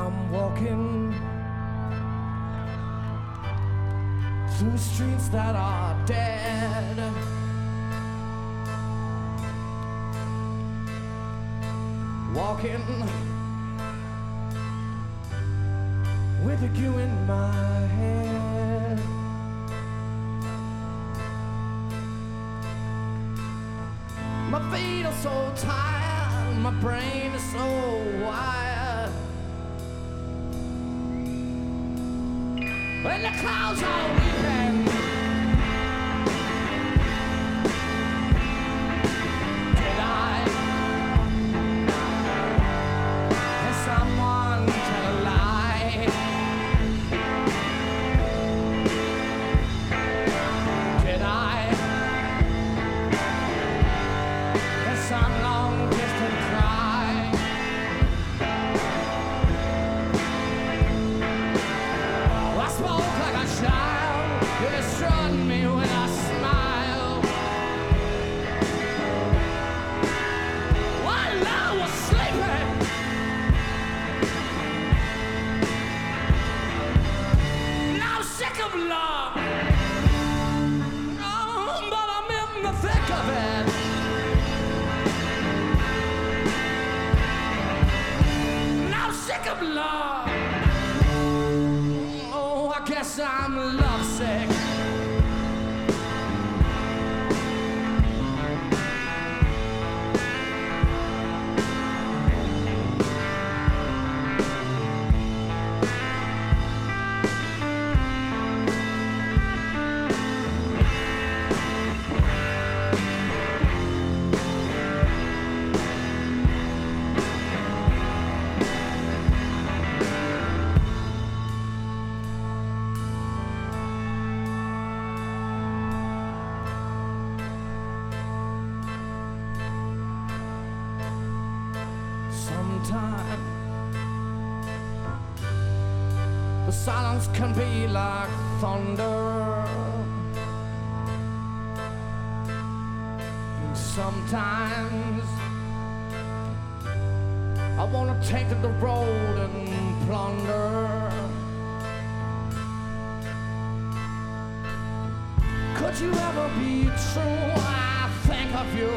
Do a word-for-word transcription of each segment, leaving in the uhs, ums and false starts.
I'm walking through streets that are dead, walking with you in my head. My feet are so tired, my brain is so wired, when the clouds are weeping, did I hear someone tell a lie? Did I hear some long distant cry? I spoke like a child, you destroyed me with a smile. While I was sleeping, now I'm sick of love. Oh, but I'm in the thick of it. Now I'm sick of love. Oh, I guess I'm lovesick. Sometimes the silence can be like thunder. And sometimes I wanna take to the road and plunder. Could you ever be true? I think of you.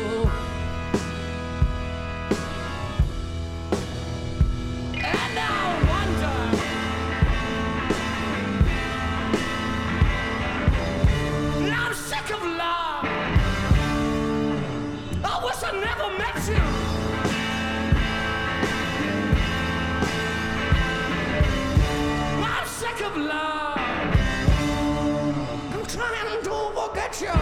I never met you. I'm sick of love. I'm trying to forget you.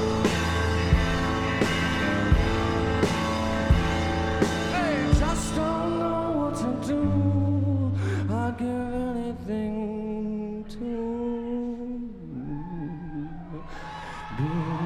Hey, just don't know what to do. I'd give anything to be